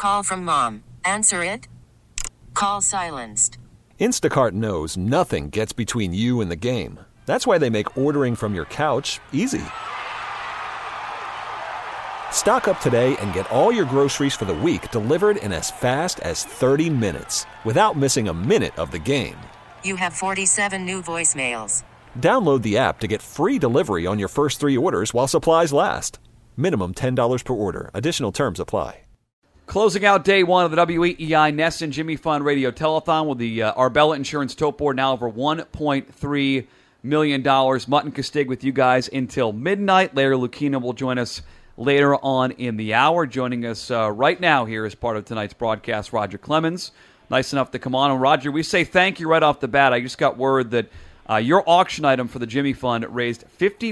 Call from mom. Answer it. Call silenced. Instacart knows nothing gets between you and the game. That's why they make ordering from your couch easy. Stock up today and get all your groceries for the week delivered in as fast as 30 minutes without missing a minute of the game. You have 47 new voicemails. Download the app to get free delivery on your first 3 orders while supplies last. Minimum $10 per order. Additional terms apply. Closing out day one of the WEEI Nest and Jimmy Fund Radio Telethon with the Arbella Insurance tote board now over $1.3 million. Mutton Castig with you guys until midnight. Larry Lucchino will join us later on in the hour. Joining us right now here as part of tonight's broadcast, Roger Clemens. Nice enough to come on. And Roger, we say thank you right off the bat. I just got word that your auction item for the Jimmy Fund raised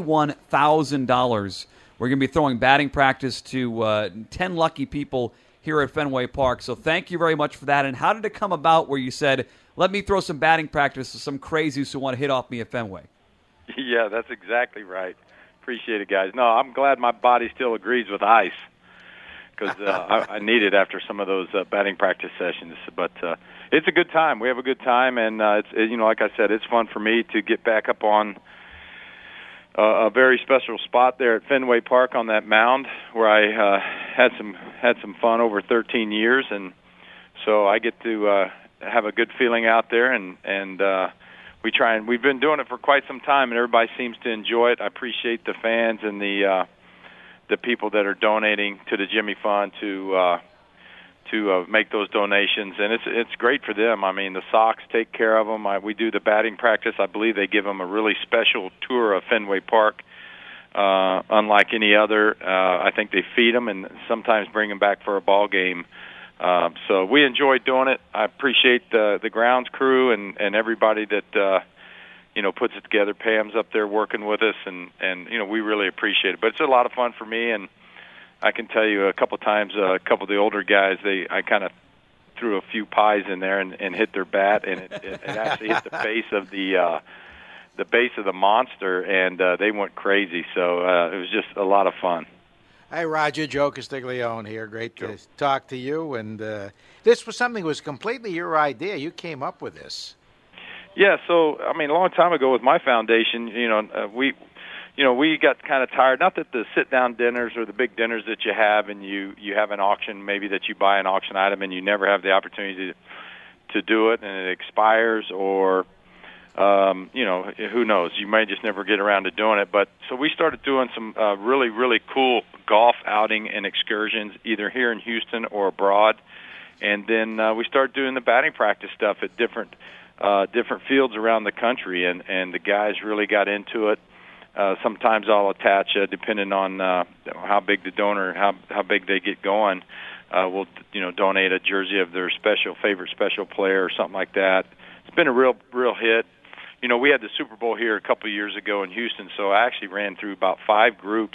$51,000. We're going to be throwing batting practice to 10 lucky people here at Fenway Park. So thank you very much for that. And how did it come about where you said, let me throw some batting practice to some crazies who want to hit off me at Fenway? Yeah, that's exactly right. Appreciate it, guys. No, I'm glad my body still agrees with ice because I need it after some of those batting practice sessions. But it's a good time. We have a good time, and like I said, it's fun for me to get back up on a very special spot there at Fenway Park on that mound where I had some fun over 13 years, and so I get to have a good feeling out there, and we've been doing it for quite some time, and everybody seems to enjoy it. I appreciate the fans and the people that are donating to the Jimmy Fund to make those donations, and it's great for them. I mean, the Sox take care of them. We do the batting practice. I believe they give them a really special tour of Fenway Park, unlike any other. I think they feed them and sometimes bring them back for a ball game. So we enjoy doing it. I appreciate the grounds crew and everybody that puts it together. Pam's up there working with us, and we really appreciate it. But it's a lot of fun for me, and I can tell you a couple of times, a couple of the older guys, I kind of threw a few pies in there and hit their bat, and it actually hit the base of the base of the monster, and they went crazy. So it was just a lot of fun. Hi, Roger. Joe Castiglione here. Great to talk to you. And this was something that was completely your idea. You came up with this. Yeah. So, I mean, a long time ago with my foundation, we got kind of tired. Not that the sit-down dinners or the big dinners that you have, and you have an auction, maybe that you buy an auction item and you never have the opportunity to do it, and it expires, or who knows? You may just never get around to doing it. But so we started doing some really, really cool golf outing and excursions, either here in Houston or abroad. And then we started doing the batting practice stuff at different fields around the country, and the guys really got into it. Sometimes I'll attach, depending on how big the donor, how big they get going, we'll donate a jersey of their favorite special player or something like that. It's been a real hit. We had the Super Bowl here a couple of years ago in Houston, so I actually ran through about 5 groups.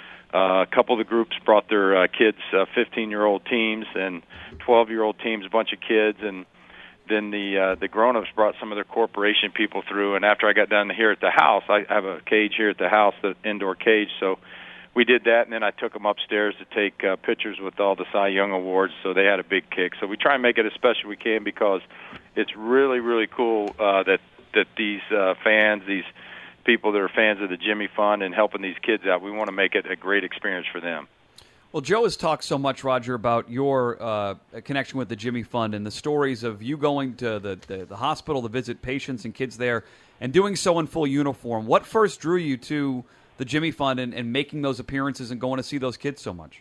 A couple of the groups brought their kids, 15-year-old teams and 12-year-old teams, a bunch of kids, and then the grown-ups brought some of their corporation people through. And after I got done here at the house, I have a cage here at the house, the indoor cage, so we did that, and then I took them upstairs to take pictures with all the Cy Young Awards, so they had a big kick. So we try and make it as special as we can because it's really, really cool that these fans, these people that are fans of the Jimmy Fund and helping these kids out, we want to make it a great experience for them. Well, Joe has talked so much, Roger, about your connection with the Jimmy Fund and the stories of you going to the hospital to visit patients and kids there and doing so in full uniform. What first drew you to the Jimmy Fund and making those appearances and going to see those kids so much?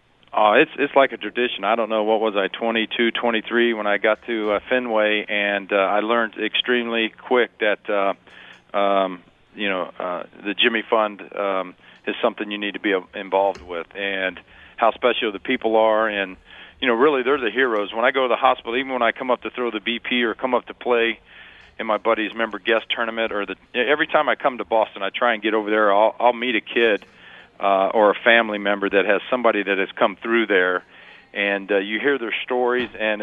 It's like a tradition. I don't know, what was I, 22, 23 when I got to Fenway, and I learned extremely quick that the Jimmy Fund is something you need to be involved with, and how special the people are, and really they're the heroes. When I go to the hospital, even when I come up to throw the BP or come up to play in my buddy's member guest tournament, or every time I come to Boston, I try and get over there. I'll meet a kid or a family member that has somebody that has come through there, and you hear their stories, and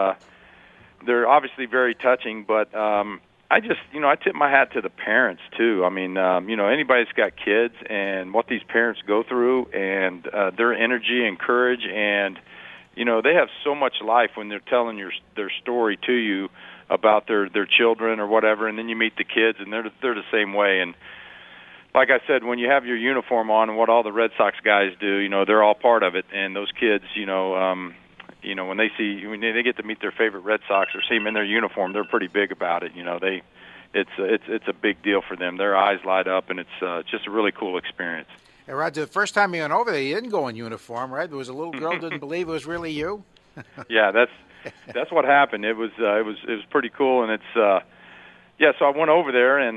they're obviously very touching. But I just, I tip my hat to the parents too. I mean, anybody that's got kids and what these parents go through, and their energy and courage, and you know, they have so much life when they're telling their story to you about their children or whatever, and then you meet the kids, and they're the same way. And like I said, when you have your uniform on and what all the Red Sox guys do, you know, they're all part of it. And those kids, you know, when they get to meet their favorite Red Sox or see them in their uniform, they're pretty big about it. You know, it's a big deal for them. Their eyes light up, and it's just a really cool experience. Hey, Roger, the first time you went over there, you didn't go in uniform, right? There was a little girl who didn't believe it was really you. Yeah, that's what happened. It was pretty cool, and it's. Yeah, so I went over there, and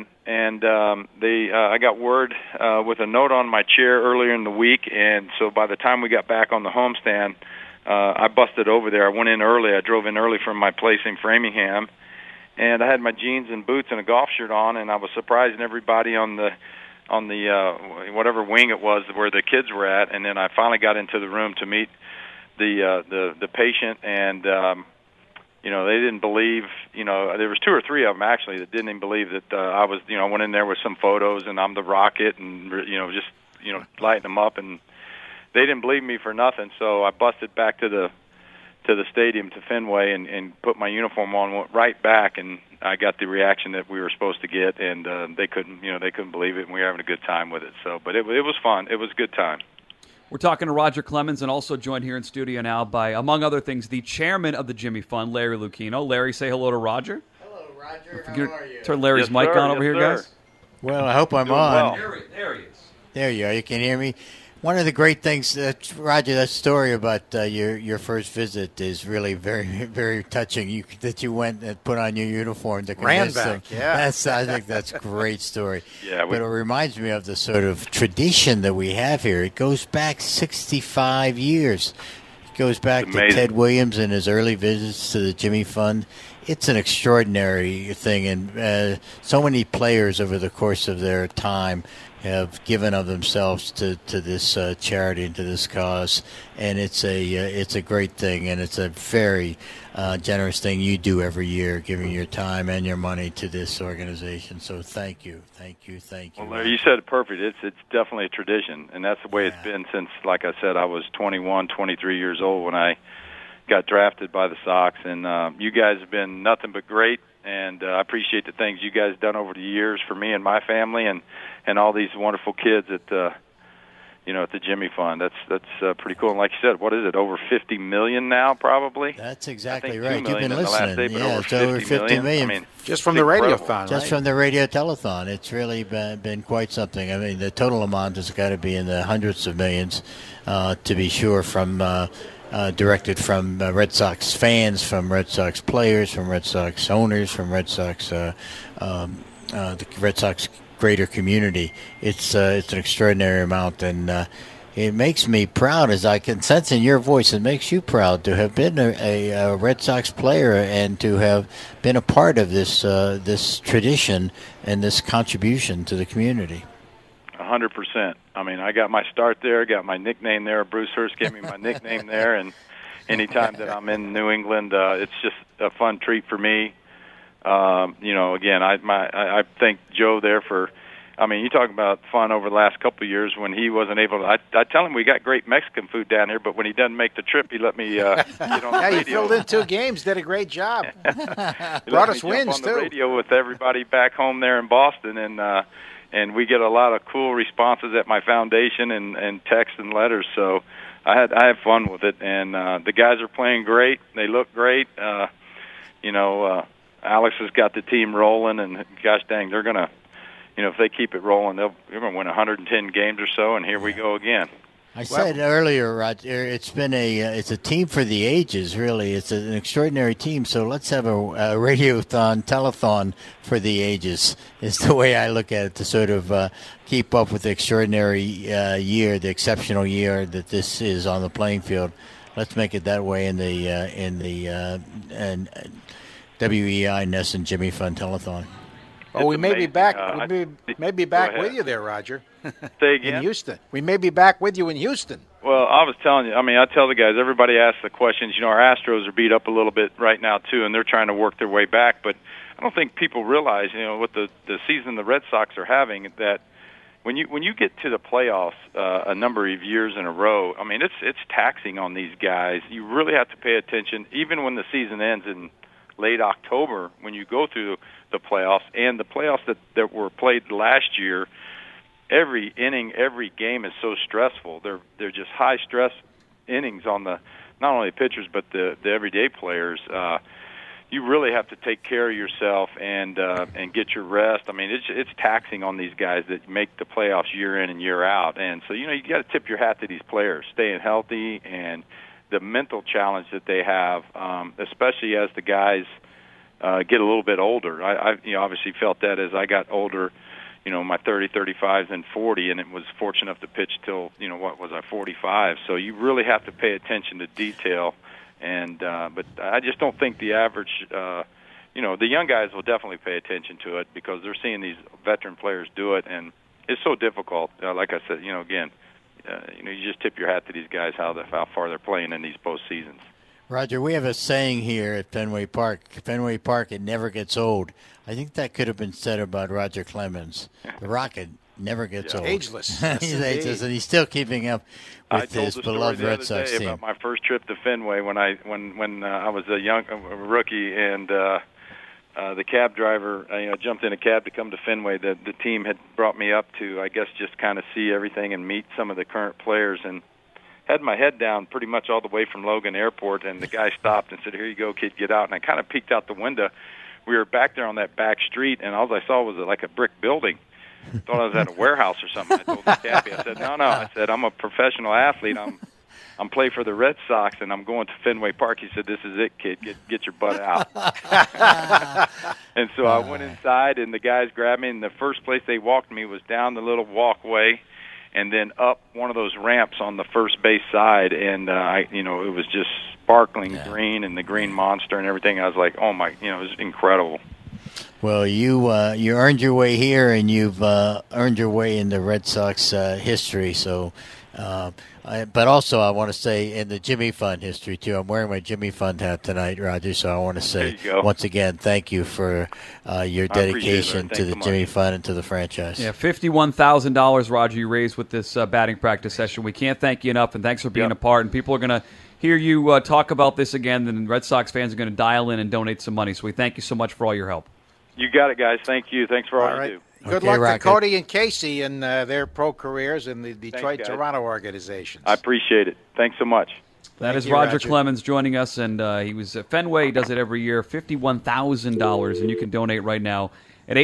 I got word with a note on my chair earlier in the week, and so by the time we got back on the homestand, I busted over there. I went in early. I drove in early from my place in Framingham, and I had my jeans and boots and a golf shirt on, and I was surprising everybody on the whatever wing it was where the kids were at, and then I finally got into the room to meet the patient, and you know, they didn't believe, you know, there was 2 or 3 of them actually that didn't even believe that I was, you know, I went in there with some photos and I'm the Rocket and, you know, just, you know, lighting them up, and they didn't believe me for nothing. So I busted back to the stadium, to Fenway, and put my uniform on, went right back, and I got the reaction that we were supposed to get, and they couldn't believe it, and we were having a good time with it. So, but it was fun. It was a good time. We're talking to Roger Clemens, and also joined here in studio now by, among other things, the chairman of the Jimmy Fund, Larry Lucchino. Larry, say hello to Roger. Hello, Roger. How are you? Turn Larry's mic on over here, guys. Well, I hope I'm Doing on. well. There he is. There you are. You can hear me. One of the great things, Roger, that story about your first visit is really very, very touching. That you went and put on your uniform to convince them. Yeah. I think that's a great story. Yeah, but it reminds me of the sort of tradition that we have here. It goes back 65 years. It goes back to Ted Williams and his early visits to the Jimmy Fund. It's an extraordinary thing, and so many players over the course of their time have given of themselves to this charity and to this cause, and it's a great thing, and it's a very generous thing you do every year, giving your time and your money to this organization. So thank you. Well, Larry, you said it perfect. It's definitely a tradition, and that's the way it's been since, like I said, I was 21, 23 years old when I got drafted by the Sox, and you guys have been nothing but great. And I appreciate the things you guys have done over the years for me and my family, and all these wonderful kids at the Jimmy Fund. That's pretty cool. And like you said, what is it? Over 50 million now, probably. That's exactly right. You've been listening. Last day, yeah, it's over 50 million. I mean, just from the radiothon. Just from the radio telethon, it's really been quite something. I mean, the total amount has got to be in the hundreds of millions, to be sure. From directed from Red Sox fans, from Red Sox players, from Red Sox owners, from Red Sox the Red Sox greater community. It's an extraordinary amount, and it makes me proud, as I can sense in your voice. It makes you proud to have been a Red Sox player and to have been a part of this tradition and this contribution to the community. 100%. I mean, I got my start there, got my nickname there. Bruce Hurst gave me my nickname there, and anytime that I'm in New England, it's just a fun treat for me. Again, I thank Joe there for. I mean, you talk about fun over the last couple of years when he wasn't able to. I tell him we got great Mexican food down here, but when he doesn't make the trip, he let me get on the radio. You filled in 2 games, did a great job. Brought us wins, on too. The radio with everybody back home there in Boston, and we get a lot of cool responses at my foundation and texts and letters. So I have fun with it, and the guys are playing great. They look great. Alex has got the team rolling, and gosh dang, they're gonna. If they keep it rolling, they're going to win 110 games or so, and here we go again. I said earlier, Roger, it's a team for the ages, really. It's an extraordinary team, so let's have a radiothon, telethon for the ages is the way I look at it, to sort of keep up with the extraordinary year, the exceptional year that this is on the playing field. Let's make it that way in the WEI NESN Jimmy Fund telethon. Oh, we may be back. We may be back with you there, Roger. Say again? In Houston. We may be back with you in Houston. Well, I was telling you. I mean, I tell the guys. Everybody asks the questions. Our Astros are beat up a little bit right now too, and they're trying to work their way back. But I don't think people realize, with the season the Red Sox are having, that when you get to the playoffs a number of years in a row, I mean, it's taxing on these guys. You really have to pay attention, even when the season ends in late October, when you go through the playoffs. And the playoffs that were played last year, every inning, every game is so stressful. They're just high stress innings on the not only pitchers but the everyday players. You really have to take care of yourself and get your rest. I mean, it's taxing on these guys that make the playoffs year in and year out. And so, you got to tip your hat to these players, staying healthy and the mental challenge that they have, especially as the guys get a little bit older. I obviously felt that as I got older, my 30, 35s and 40, and it was fortunate enough to pitch till, 45. So you really have to pay attention to detail. And but I just don't think the average, the young guys will definitely pay attention to it because they're seeing these veteran players do it, and it's so difficult. Like I said, again, you just tip your hat to these guys how far they're playing in these postseasons. Roger, we have a saying here at Fenway Park. Fenway Park, it never gets old. I think that could have been said about Roger Clemens. The Rocket never gets old. Ageless. He's ageless, and he's still keeping up with his beloved Red Sox team. About my first trip to Fenway when I was a rookie, and the cab driver, jumped in a cab to come to Fenway. The team had brought me up to, I guess, just kind of see everything and meet some of the current players, and had my head down pretty much all the way from Logan Airport, and the guy stopped and said, "Here you go, kid, get out." And I kind of peeked out the window. We were back there on that back street, and all I saw was like a brick building. Thought I was at a warehouse or something. I told the cabbie, I said, no. I said, I'm a professional athlete. I'm playing for the Red Sox, and I'm going to Fenway Park. He said, "This is it, kid. Get your butt out." And so I went inside, and the guys grabbed me, and the first place they walked me was down the little walkway and then up one of those ramps on the first base side, and it was just sparkling green and the green monster and everything. I was like, oh my, it was incredible. Well, you earned your way here, and you've earned your way in the Red Sox history. So, but also I want to say in the Jimmy Fund history too. I'm wearing my Jimmy Fund hat tonight, Roger. So I want to say once again, thank you for your dedication to the Jimmy Fund and to the franchise. Yeah, $51,000, Roger, you raised with this batting practice session. We can't thank you enough, and thanks for being a part. And people are going to hear you talk about this again. Then Red Sox fans are going to dial in and donate some money. So we thank you so much for all your help. You got it, guys. Thank you. Thanks for all you do. Good luck to Cody and Casey in their pro careers in the Detroit-Toronto organizations. I appreciate it. Thanks so much. That is Roger Clemens joining us, and he was at Fenway. He does it every year, $51,000, and you can donate right now at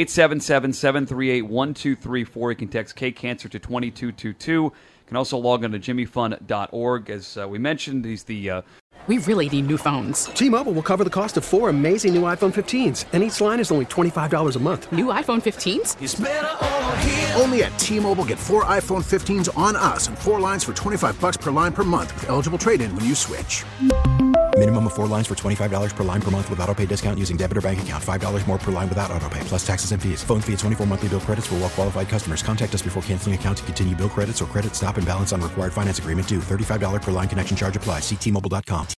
877-738-1234. You can text K-Cancer to 2222. You can also log on to jimmyfund.org. As we mentioned, he's the... We really need new phones. T-Mobile will cover the cost of 4 amazing new iPhone 15s, and each line is only $25 a month. New iPhone 15s? It's better over here. Only at T-Mobile, get 4 iPhone 15s on us and 4 lines for $25 per line per month with eligible trade-in when you switch. Minimum of 4 lines for $25 per line per month with autopay discount using debit or bank account. $5 more per line without autopay, plus taxes and fees. Phone fee at 24 monthly bill credits for well-qualified customers. Contact us before canceling account to continue bill credits or credit stop and balance on required finance agreement due. $35 per line connection charge applies. See T-Mobile.com.